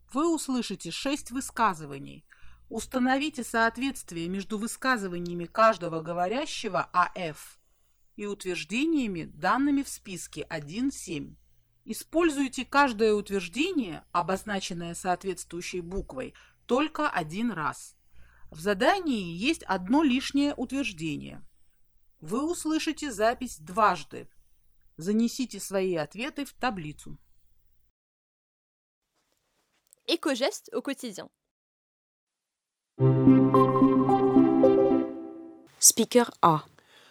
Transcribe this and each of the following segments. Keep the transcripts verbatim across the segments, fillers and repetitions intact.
Вы услышите шесть высказываний. Установите соответствие между высказываниями каждого говорящего АФ и утверждениями, данными в списке один семь. Используйте каждое утверждение, обозначенное соответствующей буквой, только один раз. В задании есть одно лишнее утверждение. Вы услышите запись дважды. Занесите свои ответы в таблицу. Éco-gestes au quotidien. Speaker A.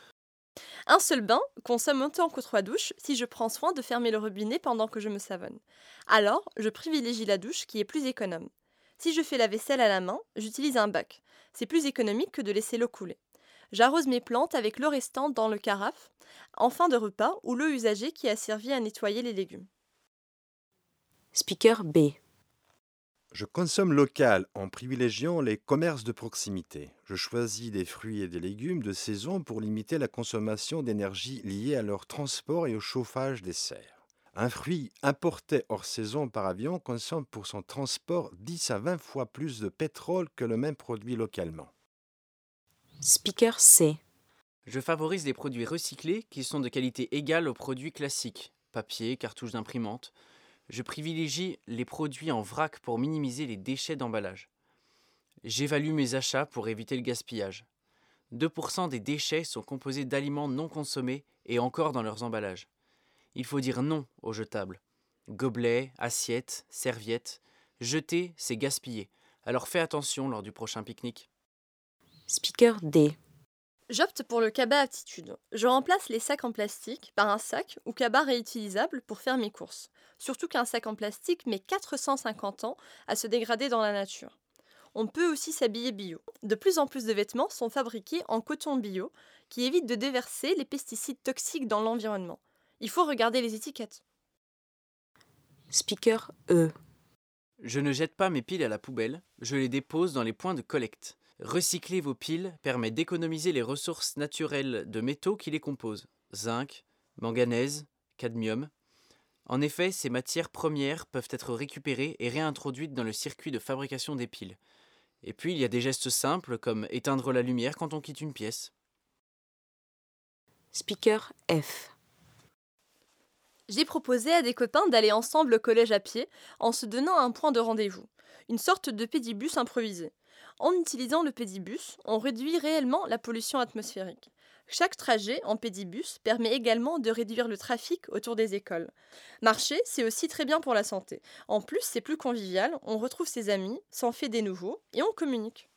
Un seul bain consomme autant que trois douches si je prends soin de fermer le robinet pendant que je me savonne. Alors, je privilégie la douche qui est plus économe. Si je fais la vaisselle à la main, j'utilise un bac. C'est plus économique que de laisser l'eau couler. J'arrose mes plantes avec l'eau restante dans le carafe, en fin de repas, ou l'eau usagée qui a servi à nettoyer les légumes. Speaker B. Je consomme local en privilégiant les commerces de proximité. Je choisis des fruits et des légumes de saison pour limiter la consommation d'énergie liée à leur transport et au chauffage des serres. Un fruit importé hors saison par avion consomme pour son transport dix à vingt fois plus de pétrole que le même produit localement. Speaker C. Je favorise les produits recyclés qui sont de qualité égale aux produits classiques, papier, cartouches d'imprimante. Je privilégie les produits en vrac pour minimiser les déchets d'emballage. J'évalue mes achats pour éviter le gaspillage. deux pour cent des déchets sont composés d'aliments non consommés et encore dans leurs emballages. Il faut dire non aux jetables. Gobelets, assiettes, serviettes. Jeter, c'est gaspiller. Alors fais attention lors du prochain pique-nique. Speaker D. J'opte pour le cabas aptitude. Je remplace les sacs en plastique par un sac ou cabas réutilisable pour faire mes courses. Surtout qu'un sac en plastique met quatre cent cinquante ans à se dégrader dans la nature. On peut aussi s'habiller bio. De plus en plus de vêtements sont fabriqués en coton bio qui évite de déverser les pesticides toxiques dans l'environnement. Il faut regarder les étiquettes. Speaker E. Je ne jette pas mes piles à la poubelle, je les dépose dans les points de collecte. Recycler vos piles permet d'économiser les ressources naturelles de métaux qui les composent, zinc, manganèse, cadmium. En effet, ces matières premières peuvent être récupérées et réintroduites dans le circuit de fabrication des piles. Et puis, il y a des gestes simples comme éteindre la lumière quand on quitte une pièce. Speaker F. J'ai proposé à des copains d'aller ensemble au collège à pied en se donnant un point de rendez-vous, une sorte de pédibus improvisé. En utilisant le pédibus, on réduit réellement la pollution atmosphérique. Chaque trajet en pédibus permet également de réduire le trafic autour des écoles. Marcher, c'est aussi très bien pour la santé. En plus, c'est plus convivial, on retrouve ses amis, s'en fait des nouveaux et on communique.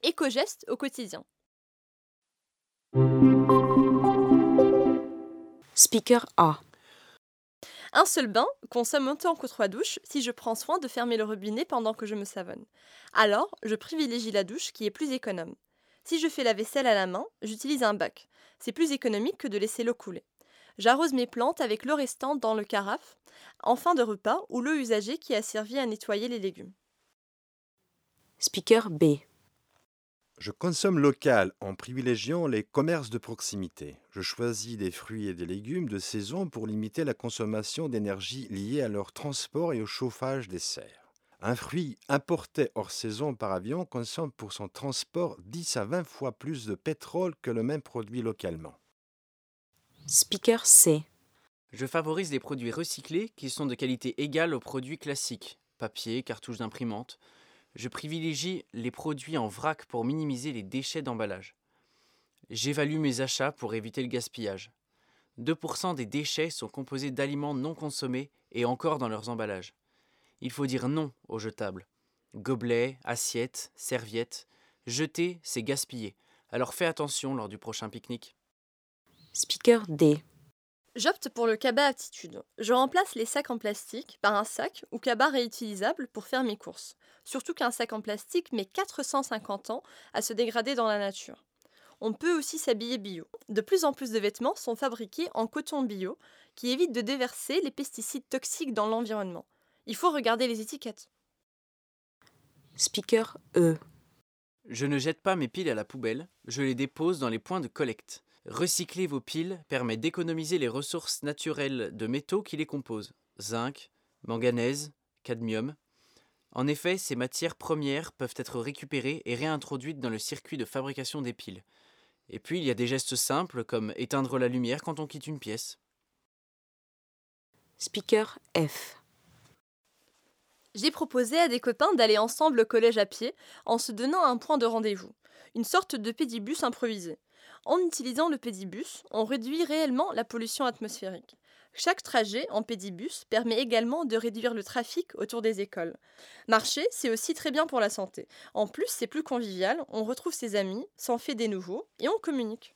Éco-gestes au quotidien. Speaker A. Un seul bain consomme autant que trois douches si je prends soin de fermer le robinet pendant que je me savonne. Alors, je privilégie la douche qui est plus économe. Si je fais la vaisselle à la main, j'utilise un bac. C'est plus économique que de laisser l'eau couler. J'arrose mes plantes avec l'eau restante dans le carafe, en fin de repas ou l'eau usagée qui a servi à nettoyer les légumes. Speaker B. Je consomme local en privilégiant les commerces de proximité. Je choisis des fruits et des légumes de saison pour limiter la consommation d'énergie liée à leur transport et au chauffage des serres. Un fruit importé hors saison par avion consomme pour son transport dix à vingt fois plus de pétrole que le même produit localement. Speaker C. Je favorise les produits recyclés qui sont de qualité égale aux produits classiques, papier, cartouches d'imprimante. Je privilégie les produits en vrac pour minimiser les déchets d'emballage. J'évalue mes achats pour éviter le gaspillage. deux pour cent des déchets sont composés d'aliments non consommés et encore dans leurs emballages. Il faut dire non aux jetables. Gobelets, assiettes, serviettes. Jeter, c'est gaspiller. Alors fais attention lors du prochain pique-nique. Speaker D. J'opte pour le cabas aptitude. Je remplace les sacs en plastique par un sac ou cabas réutilisable pour faire mes courses. Surtout qu'un sac en plastique met quatre cent cinquante ans à se dégrader dans la nature. On peut aussi s'habiller bio. De plus en plus de vêtements sont fabriqués en coton bio qui évite de déverser les pesticides toxiques dans l'environnement. Il faut regarder les étiquettes. Speaker E. Je ne jette pas mes piles à la poubelle, je les dépose dans les points de collecte. Recycler vos piles permet d'économiser les ressources naturelles de métaux qui les composent, zinc, manganèse, cadmium. En effet, ces matières premières peuvent être récupérées et réintroduites dans le circuit de fabrication des piles. Et puis, il y a des gestes simples comme éteindre la lumière quand on quitte une pièce. Speaker F. J'ai proposé à des copains d'aller ensemble au collège à pied en se donnant un point de rendez-vous, une sorte de pédibus improvisé. En utilisant le pédibus, on réduit réellement la pollution atmosphérique. Chaque trajet en pédibus permet également de réduire le trafic autour des écoles. Marcher, c'est aussi très bien pour la santé. En plus, c'est plus convivial, on retrouve ses amis, s'en fait des nouveaux et on communique.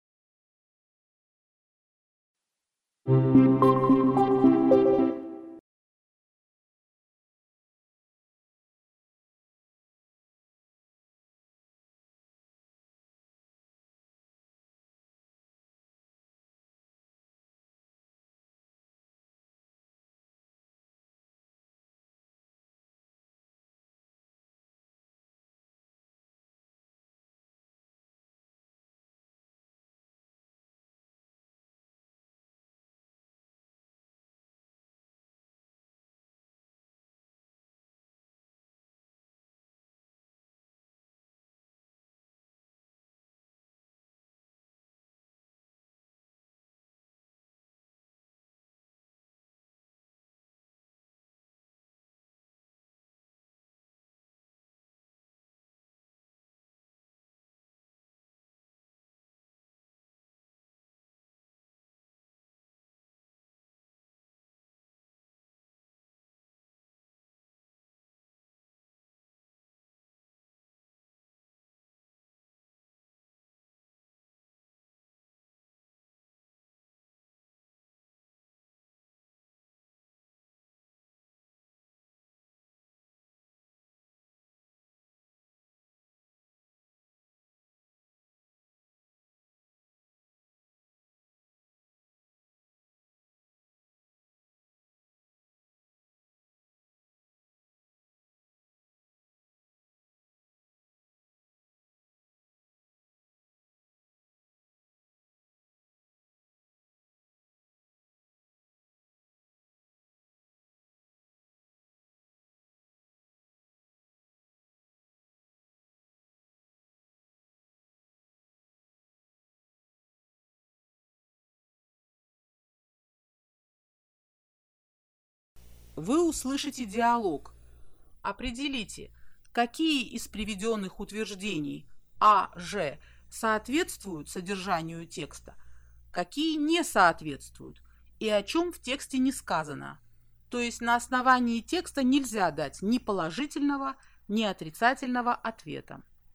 Вы услышите диалог. Определите, какие из приведенных утверждений А, Ж соответствуют содержанию текста, какие не соответствуют и о чем в тексте не сказано. То есть на основании текста нельзя дать ни положительного, ни отрицательного ответа.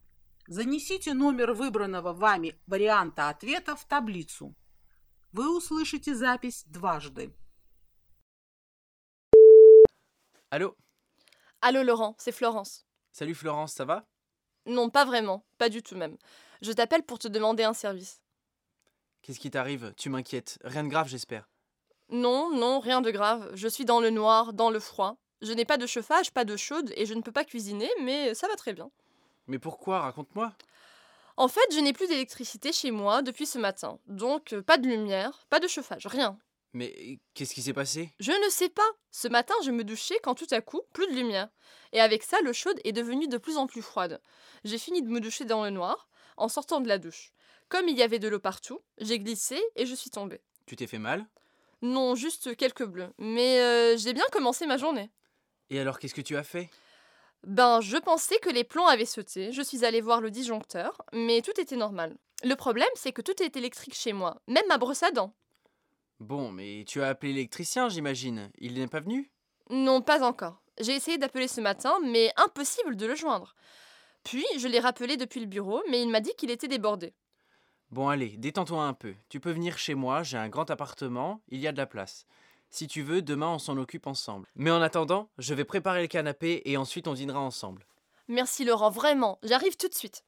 Занесите номер выбранного вами варианта ответа в таблицу. Вы услышите запись дважды. Allô? Allô Laurent, c'est Florence. Salut Florence, ça va? Non, pas vraiment, pas du tout même. Je t'appelle pour te demander un service. Qu'est-ce qui t'arrive? Tu m'inquiètes. Rien de grave, j'espère. Non, non, rien de grave. Je suis dans le noir, dans le froid. Je n'ai pas de chauffage, pas d'eau chaude et je ne peux pas cuisiner, mais ça va très bien. Mais pourquoi? Raconte-moi. En fait, je n'ai plus d'électricité chez moi depuis ce matin. Donc, euh, pas de lumière, pas de chauffage, rien. Mais qu'est-ce qui s'est passé? Je ne sais pas. Ce matin, je me douchais quand tout à coup, plus de lumière. Et avec ça, l'eau chaude est devenue de plus en plus froide. J'ai fini de me doucher dans le noir, en sortant de la douche. Comme il y avait de l'eau partout, j'ai glissé et je suis tombée. Tu t'es fait mal? Non, juste quelques bleus. Mais euh, j'ai bien commencé ma journée. Et alors, qu'est-ce que tu as fait? Ben, je pensais que les plombs avaient sauté. Je suis allée voir le disjoncteur, mais tout était normal. Le problème, c'est que tout est électrique chez moi, même ma brosse à dents. Bon, mais tu as appelé l'électricien, j'imagine. Il n'est pas venu? Non, pas encore. J'ai essayé d'appeler ce matin, mais impossible de le joindre. Puis, je l'ai rappelé depuis le bureau, mais il m'a dit qu'il était débordé. Bon, allez, détends-toi un peu. Tu peux venir chez moi, j'ai un grand appartement, il y a de la place. Si tu veux, demain on s'en occupe ensemble. Mais en attendant, je vais préparer le canapé et ensuite on dînera ensemble. Merci Laurent, vraiment, j'arrive tout de suite.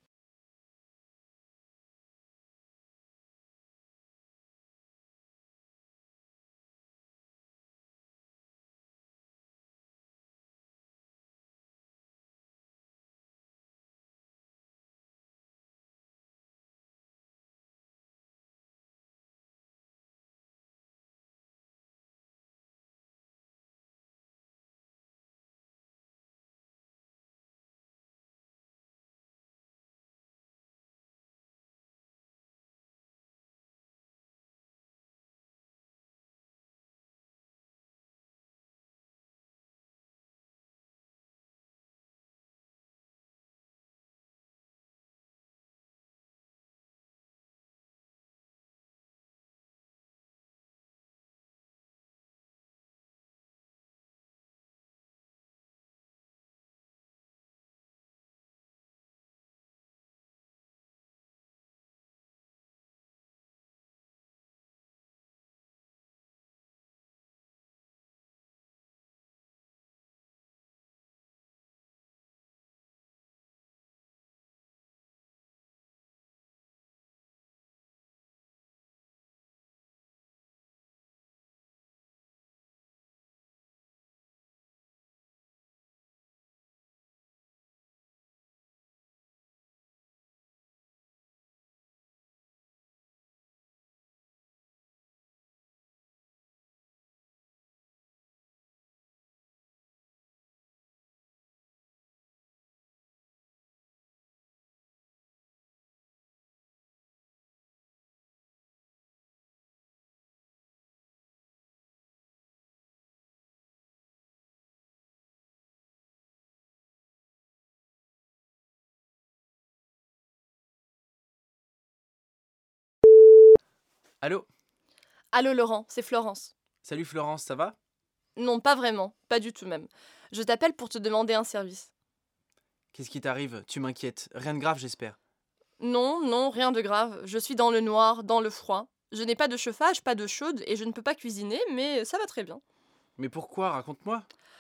Allô? Allô Laurent, c'est Florence. Salut Florence, ça va? Non, pas vraiment, pas du tout même. Je t'appelle pour te demander un service. Qu'est-ce qui t'arrive? Tu m'inquiètes. Rien de grave, j'espère. Non, non, rien de grave. Je suis dans le noir, dans le froid. Je n'ai pas de chauffage, pas d'eau chaude et je ne peux pas cuisiner, mais ça va très bien. Mais pourquoi? Raconte-moi.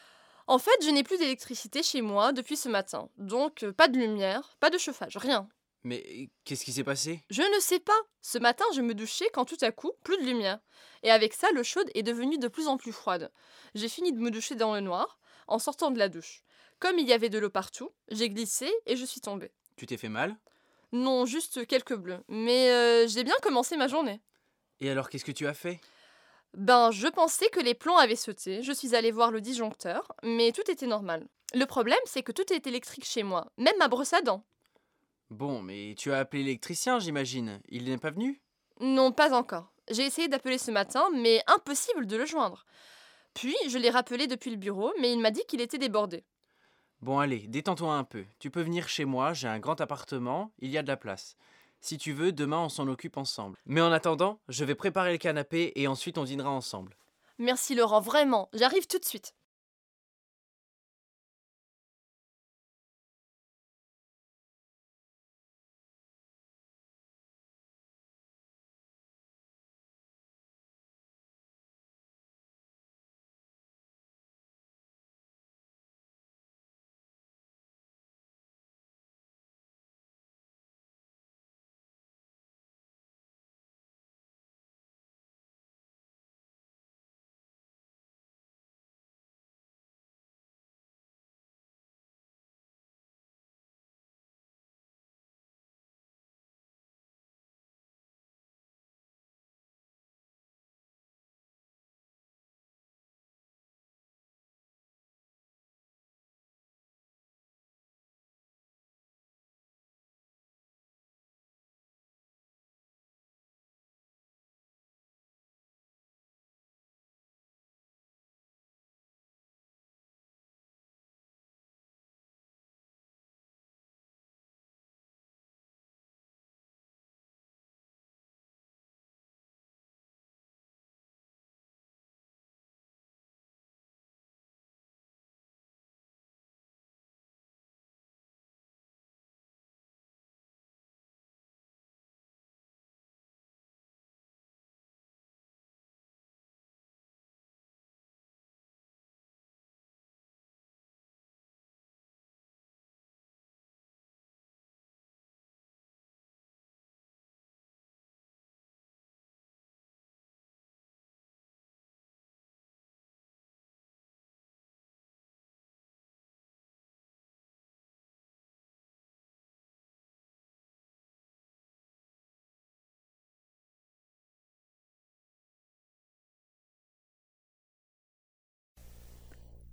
En fait, je n'ai plus d'électricité chez moi depuis ce matin. Donc, euh, pas de lumière, pas de chauffage, rien. Mais qu'est-ce qui s'est passé? Je ne sais pas. Ce matin, je me douchais quand tout à coup, plus de lumière. Et avec ça, l'eau chaude est devenue de plus en plus froide. J'ai fini de me doucher dans le noir, en sortant de la douche. Comme il y avait de l'eau partout, j'ai glissé et je suis tombée. Tu t'es fait mal? Non, juste quelques bleus. Mais euh, j'ai bien commencé ma journée. Et alors, qu'est-ce que tu as fait? Ben, je pensais que les plombs avaient sauté. Je suis allée voir le disjoncteur, mais tout était normal. Le problème, c'est que tout est électrique chez moi, même ma brosse à dents. Bon, mais tu as appelé l'électricien, j'imagine. Il n'est pas venu? Non, pas encore. J'ai essayé d'appeler ce matin, mais impossible de le joindre. Puis, je l'ai rappelé depuis le bureau, mais il m'a dit qu'il était débordé. Bon, allez, détends-toi un peu. Tu peux venir chez moi, j'ai un grand appartement, il y a de la place. Si tu veux, demain on s'en occupe ensemble. Mais en attendant, je vais préparer le canapé et ensuite on dînera ensemble. Merci Laurent, vraiment, j'arrive tout de suite.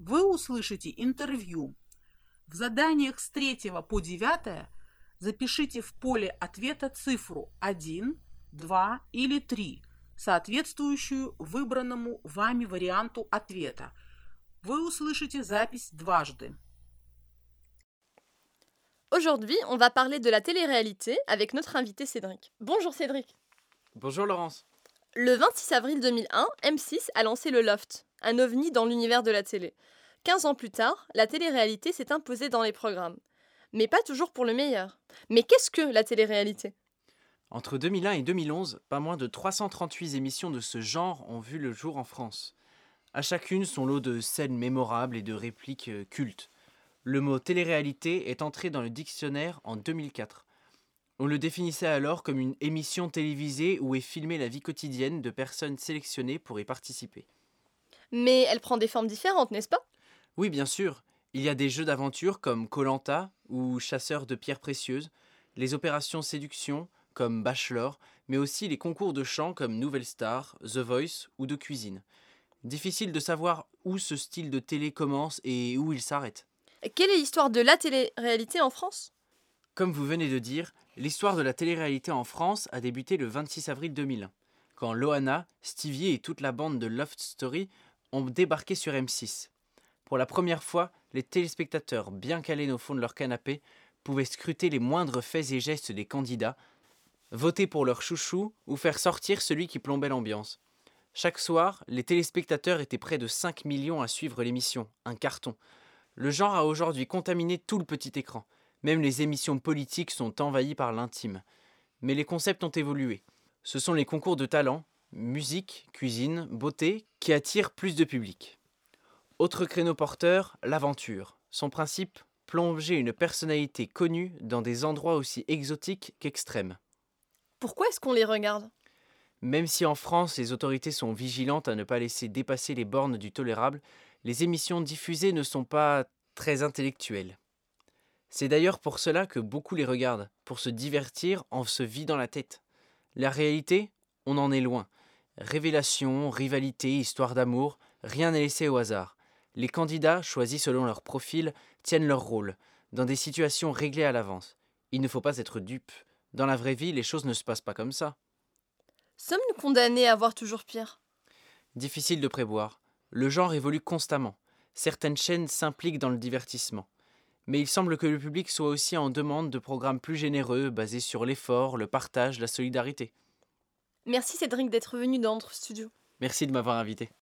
вы услышите интервью. В заданиях с третьего по девятое запишите в поле ответа цифру один, два или три, соответствующую выбранному вами варианту ответа. Вы услышите запись дважды. Aujourd'hui, on va parler de la télé-réalité avec notre invité Cédric. Bonjour Cédric. Bonjour Laurence. Le vingt-six avril deux mille un, M six a lancé le Loft, un ovni dans l'univers de la télé. quinze ans plus tard, la télé-réalité s'est imposée dans les programmes. Mais pas toujours pour le meilleur. Mais qu'est-ce que la télé-réalité ? Entre deux mille un et deux mille onze, pas moins de trois cent trente-huit émissions de ce genre ont vu le jour en France. À chacune son lot de scènes mémorables et de répliques euh, cultes. Le mot télé-réalité est entré dans le dictionnaire en deux mille quatre. On le définissait alors comme une émission télévisée où est filmée la vie quotidienne de personnes sélectionnées pour y participer. Mais elle prend des formes différentes, n'est-ce pas ? Oui, bien sûr, il y a des jeux d'aventure comme koh lanta ou Chasseurs de pierres précieuses, les opérations séduction comme Bachelor, mais aussi les concours de chant comme Nouvelle Star, The Voice ou de cuisine. Difficile de savoir où ce style de télé commence et où il s'arrête. Quelle est l'histoire de la télé-réalité en France ? Comme vous venez de dire, l'histoire de la télé-réalité en France a débuté le vingt-six avril deux mille un, quand Loana, Stevie et toute la bande de Loft Story ont débarqué sur M six. Pour la première fois, les téléspectateurs, bien calés au fond de leur canapé, pouvaient scruter les moindres faits et gestes des candidats, voter pour leur chouchou ou faire sortir celui qui plombait l'ambiance. Chaque soir, les téléspectateurs étaient près de cinq millions à suivre l'émission, un carton. Le genre a aujourd'hui contaminé tout le petit écran. Même les émissions politiques sont envahies par l'intime. Mais les concepts ont évolué. Ce sont les concours de talent, musique, cuisine, beauté, qui attirent plus de public. Autre créneau porteur, l'aventure. Son principe, plonger une personnalité connue dans des endroits aussi exotiques qu'extrêmes. Pourquoi est-ce qu'on les regarde ? Même si en France, les autorités sont vigilantes à ne pas laisser dépasser les bornes du tolérable, les émissions diffusées ne sont pas très intellectuelles. C'est d'ailleurs pour cela que beaucoup les regardent, pour se divertir en se vidant la tête. La réalité, on en est loin. Révélations, rivalités, histoires d'amour, rien n'est laissé au hasard. Les candidats, choisis selon leur profil, tiennent leur rôle, dans des situations réglées à l'avance. Il ne faut pas être dupe. Dans la vraie vie, les choses ne se passent pas comme ça. Sommes-nous condamnés à voir toujours pire ? Difficile de prévoir. Le genre évolue constamment. Certaines chaînes s'impliquent dans le divertissement. Mais il semble que le public soit aussi en demande de programmes plus généreux, basés sur l'effort, le partage, la solidarité. Merci Cédric d'être venu dans notre studio. Merci de m'avoir invité.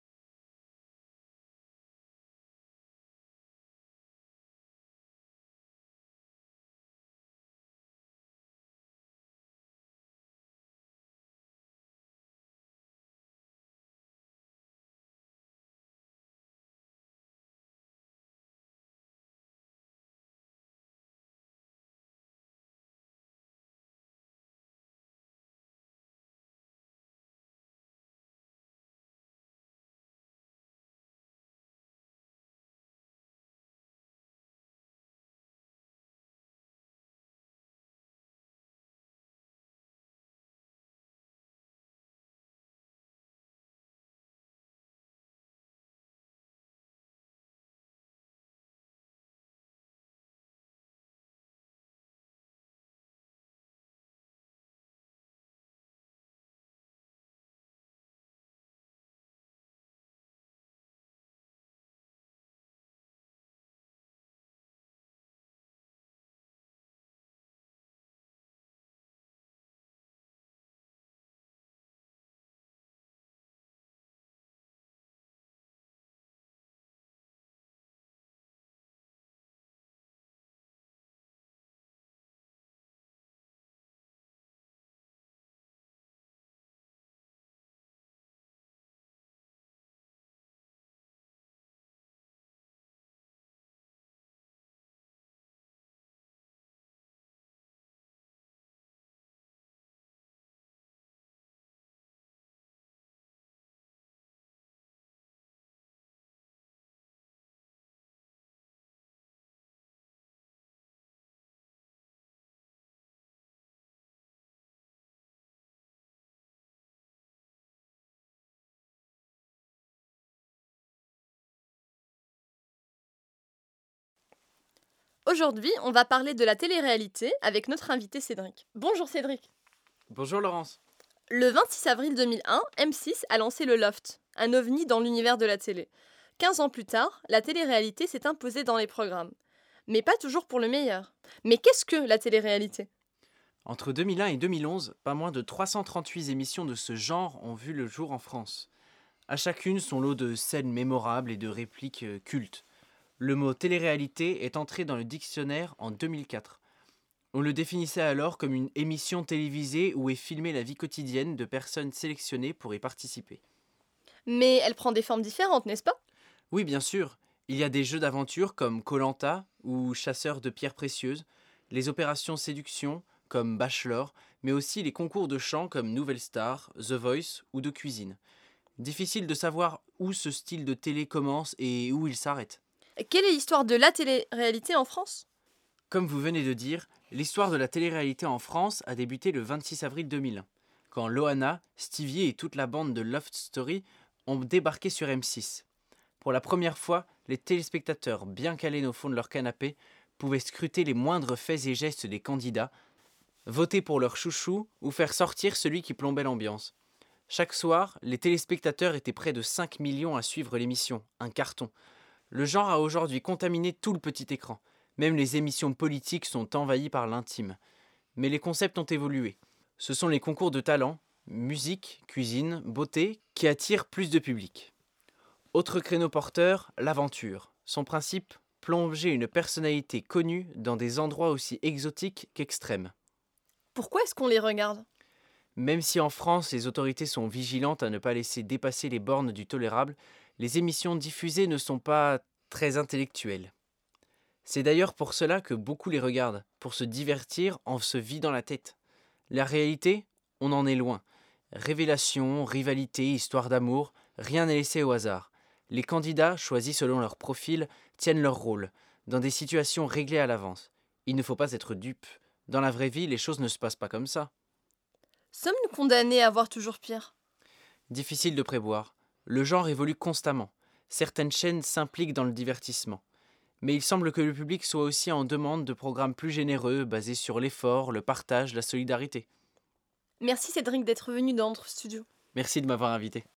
Aujourd'hui, on va parler de la télé-réalité avec notre invité Cédric. Bonjour Cédric. Bonjour Laurence. Le vingt-six avril deux mille un, M six a lancé le Loft, un ovni dans l'univers de la télé. quinze ans plus tard, la télé-réalité s'est imposée dans les programmes. Mais pas toujours pour le meilleur. Mais qu'est-ce que la télé-réalité ? Entre deux mille un et deux mille onze, pas moins de trois cent trente-huit émissions de ce genre ont vu le jour en France. À chacune son lot de scènes mémorables et de répliques euh, cultes. Le mot télé-réalité est entré dans le dictionnaire en deux mille quatre. On le définissait alors comme une émission télévisée où est filmée la vie quotidienne de personnes sélectionnées pour y participer. Mais elle prend des formes différentes, n'est-ce pas ? Oui, bien sûr. Il y a des jeux d'aventure comme koh lanta ou Chasseurs de pierres précieuses, les opérations séduction comme Bachelor, mais aussi les concours de chant comme Nouvelle Star, The Voice ou de cuisine. Difficile de savoir où ce style de télé commence et où il s'arrête. Quelle est l'histoire de la télé-réalité en France ? Comme vous venez de dire, l'histoire de la télé-réalité en France a débuté le vingt-six avril deux mille un, quand Loana, Stevie et toute la bande de Loft Story ont débarqué sur M six. Pour la première fois, les téléspectateurs, bien calés au fond de leur canapé, pouvaient scruter les moindres faits et gestes des candidats, voter pour leur chouchou ou faire sortir celui qui plombait l'ambiance. Chaque soir, les téléspectateurs étaient près de cinq millions à suivre l'émission, un carton. Le genre a aujourd'hui contaminé tout le petit écran. Même les émissions politiques sont envahies par l'intime. Mais les concepts ont évolué. Ce sont les concours de talent, musique, cuisine, beauté, qui attirent plus de public. Autre créneau porteur, l'aventure. Son principe, plonger une personnalité connue dans des endroits aussi exotiques qu'extrêmes. Pourquoi est-ce qu'on les regarde ? Même si en France, les autorités sont vigilantes à ne pas laisser dépasser les bornes du tolérable, les émissions diffusées ne sont pas très intellectuelles. C'est d'ailleurs pour cela que beaucoup les regardent, pour se divertir en se vidant la tête. La réalité, on en est loin. Révélations, rivalités, histoires d'amour, rien n'est laissé au hasard. Les candidats, choisis selon leur profil, tiennent leur rôle, dans des situations réglées à l'avance. Il ne faut pas être dupe. Dans la vraie vie, les choses ne se passent pas comme ça. Sommes-nous condamnés à voir toujours pire ? Difficile de prévoir. Le genre évolue constamment. Certaines chaînes s'impliquent dans le divertissement. Mais il semble que le public soit aussi en demande de programmes plus généreux, basés sur l'effort, le partage, la solidarité. Merci Cédric d'être venu dans notre studio. Merci de m'avoir invité.